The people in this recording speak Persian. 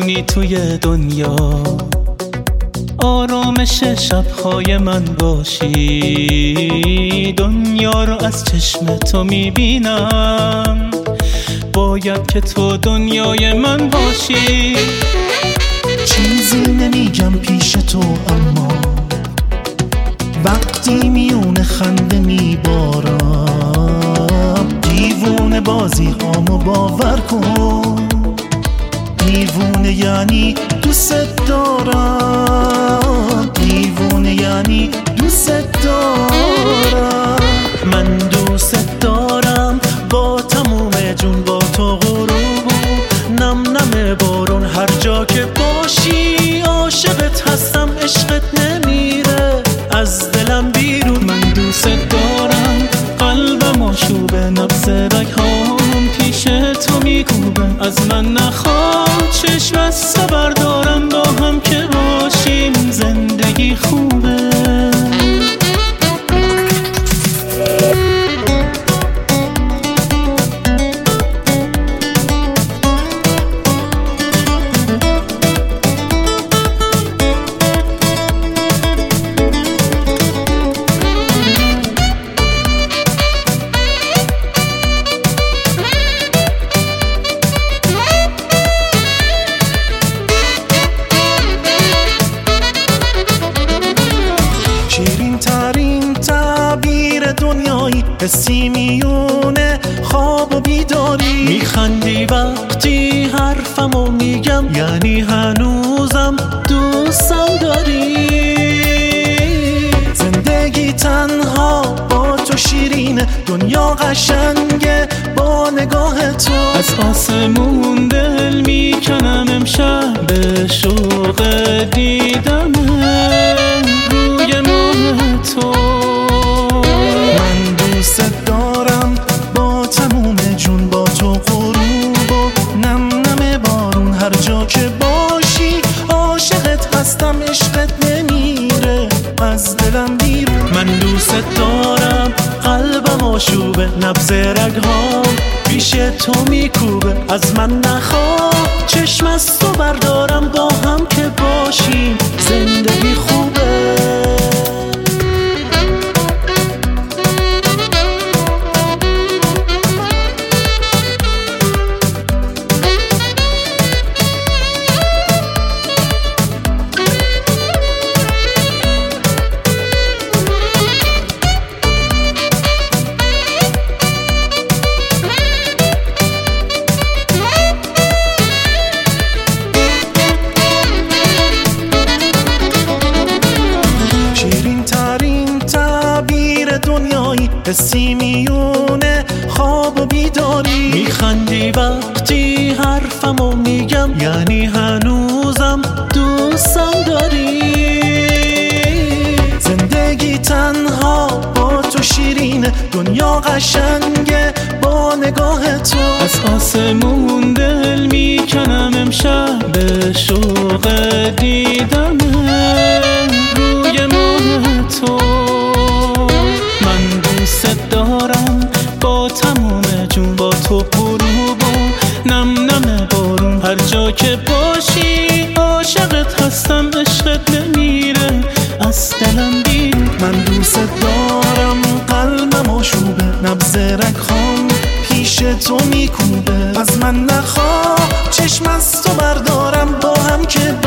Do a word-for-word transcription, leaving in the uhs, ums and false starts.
بتونی توی دنیا آرامش شبهای من باشی. دنیا رو از چشم تو میبینم، باید که تو دنیای من باشی. چیزی نمیگم پیش تو، اما وقتی میونه خنده میبارم دیوونه بازی هامو باور کن. دیوونه یعنی دوست دارم، دیوونه یعنی دوست دارم. من دوست دارم با تموم جون، با تو غروب و نم نم بارون. هر جا که باشی عاشقت هستم، عشقت نمیره از دلم بیرون. من دوست دارم قلبم آشوبه، نبض رگ‌هام پیش تو میکوبه. از من نخواه چشم از تو بردارم، با هم که باشیم زندگی خوبه. حسی میونه خواب و بیداری، میخندی وقتی حرفمو میگم، یعنی هنوزم دوستم داری. زندگی تنها با تو شیرینه، دنیا قشنگه با نگاه تو. از آسمون دل میکنم امشب، به شوق دیدم روی ماه تو. دوست دارم با تموم جون، با تو غروب و نم نم بارون. هر جا که باشی عاشقت هستم، عشقت نمیره از دلم بیرون. من دوست دارم قلبم آشوبه، نبض رگ‌هام پیش تو میکوبه. از من نخواه چشم از تو بردارم، با هم که باشیم زندگی خوبه. حسی میونه خواب و بیداری، میخندی وقتی حرفمو میگم، یعنی هنوزم دوستم داری. زندگی تنها با تو شیرینه، دنیا قشنگه با نگاه تو. از آسمون دل میکنم امشب، به شوق دیدم روی ماه تو. دوست دارم با تموم جون، با تو غروب و نم نم بارون. هر جا که باشی عاشقت هستم، عشقت نمیره از دلم بیرون. من دوست دارم قلبم آشوبه، نبض رگ‌هام پیش تو میکوبه. از من نخواه چشم از تو بردارم، با هم که